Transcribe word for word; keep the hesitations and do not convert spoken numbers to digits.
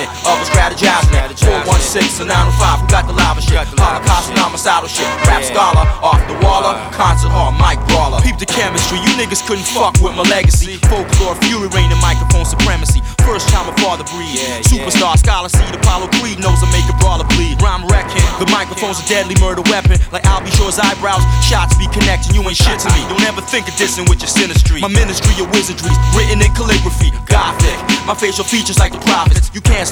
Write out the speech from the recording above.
it, others strategizing it. Four one six and nine oh five, who got the lava shit? Holocaust and homicidal shit. Rap scholar, off the waller, concert hall, mic brawler. Peep the chemistry, you niggas couldn't fuck with my legacy. Folklore, fury, reigning microphone supremacy. First time a father breed. Superstar, scholar, seed, Apollo Creed knows I make a brawler bleed. Rhyme wrecking, the microphone's a deadly murder weapon. Like Albie Shore's eyebrows, shots be connecting, you ain't shit to me. Don't ever think of dissing with your sinistry. My ministry of wizardry, written in calligraphy, gothic. My facial features like the prophets. You can't